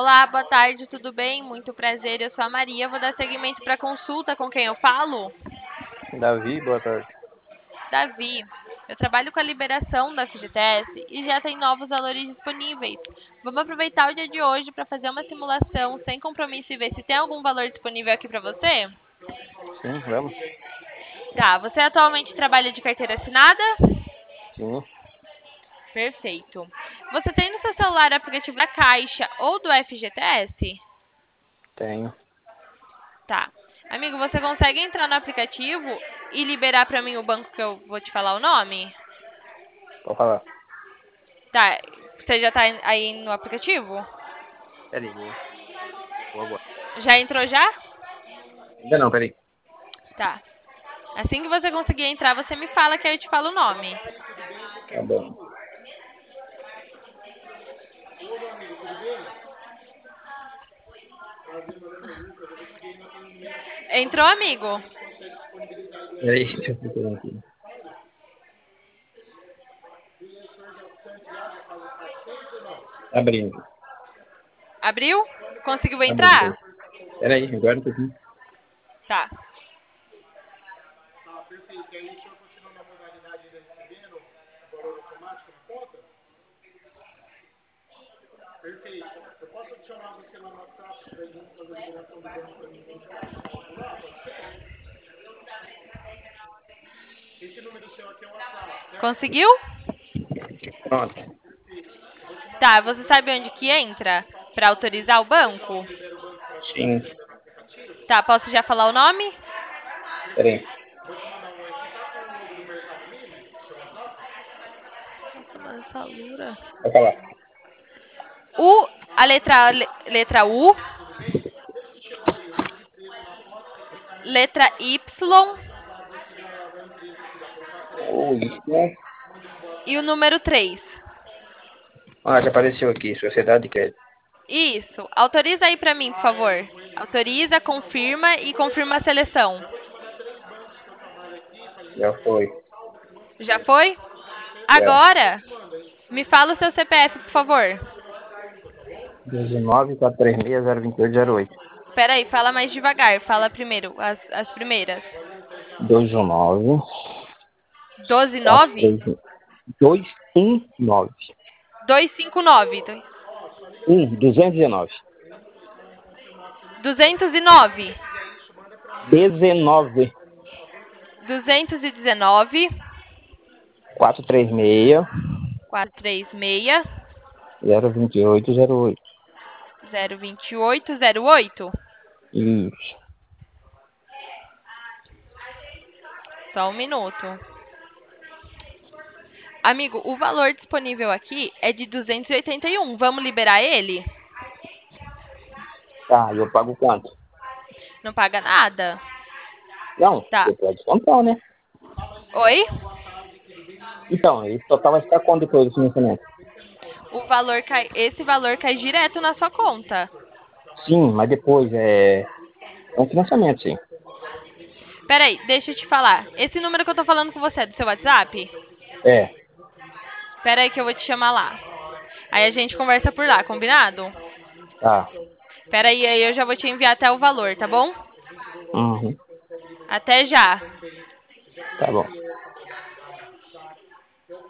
Olá, boa tarde, tudo bem? Muito prazer, eu sou a Maria. Vou dar seguimento para a consulta com quem eu falo? Davi, boa tarde. Davi. Eu trabalho com a liberação da FGTS e já tem novos valores disponíveis. Vamos aproveitar o dia de hoje para fazer uma simulação sem compromisso e ver se tem algum valor disponível aqui para você? Sim, vamos? Tá, você atualmente trabalha de carteira assinada? Sim, Perfeito. Você tem no seu celular o aplicativo da Caixa ou do FGTS? tenho. Tá. Amigo, você consegue entrar no aplicativo e liberar pra mim o banco que eu vou te falar o nome? Pode falar. Tá. Você já tá aí no aplicativo? Peraí, vou agora. Já entrou já? Ainda não, peraí. Tá. Assim que você conseguir entrar, você me fala que aí eu te falo o nome. Tá bom. Entrou, amigo? Peraí, deixa eu procurar aqui. Abrindo. Abriu? Conseguiu Abrindo, entrar? peraí. Peraí, agora tô aqui. Tá. Conseguiu? Pronto. Tá, você sabe onde que entra pra autorizar o banco? Sim, Tá, posso já falar o nome? peraí. Essa lura. Pode falar. A letra U, letra Y Isso. e o número 3. Ah, já apareceu aqui. Sociedade de crédito. Isso. Autoriza aí pra mim, por favor. Autoriza, confirma e confirma a seleção. Já foi. Já foi? Já. Agora, me fala o seu CPF, por favor. 19-436-028-08. Espera aí, fala mais devagar. Fala primeiro, as primeiras. 219 129? 436 219. 259. 219. 209. 19 219. 436 436. 02808. 02808. Isso. Só um minuto. Amigo, o valor disponível aqui é de 281. Vamos liberar ele? Tá, eu pago quanto? Não paga nada. Não, Tá. você pode descontar, né? Oi? Então, esse total vai ficar quanto depois do financiamento? Esse valor cai direto na sua conta. Sim, mas depois é um financiamento, sim. Peraí, deixa eu te falar. Esse número que eu tô falando com você é do seu WhatsApp? É, Peraí que eu vou te chamar lá. Aí a gente conversa por lá, combinado? tá. Peraí, aí eu já vou te enviar até o valor, tá bom? Uhum, Até já. tá bom.